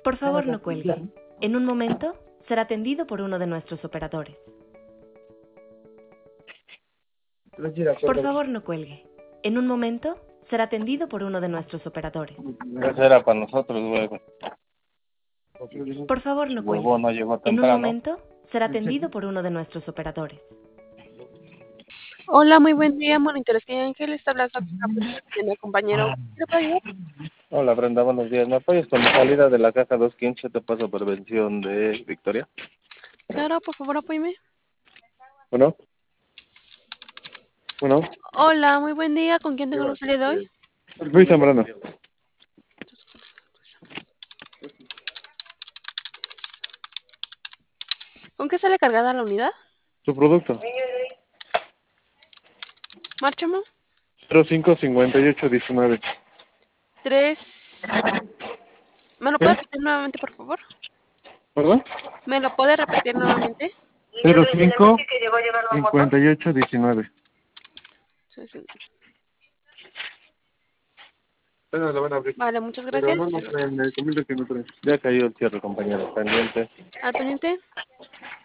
Por favor, no cuelgue. En un momento será atendido por uno de nuestros operadores. Por favor, no cuelgue. En un momento será atendido por uno de nuestros operadores. Esa era para nosotros, güey. Por favor, no cuelgue. Huevo no llegó En un temprano. momento será atendido por uno de nuestros operadores. Hola, muy buen día, Monitores que Ángel. Está hablando de mi compañero. ¿Qué le puedo ayudar? Hola Brenda, buenos días. ¿Me apoyas con la salida de la caja 215 de paso prevención de Victoria? Claro, por favor, apóyeme. Bueno. Bueno. Hola, muy buen día. ¿Con quién tengo el gusto el día de hoy? Luis Zambrano. ¿Con qué sale cargada la unidad? Su producto. Márchamo. 055819. 3. ¿Me lo puede repetir nuevamente, por favor? ¿Perdón? ¿Me lo puede repetir nuevamente? 055819. Sí, sí. Bueno, lo van a abrir. Vale, muchas Pero gracias. no traen, me comento que no traen. Ya cayó el cierre, compañero. Pendiente. Al pendiente.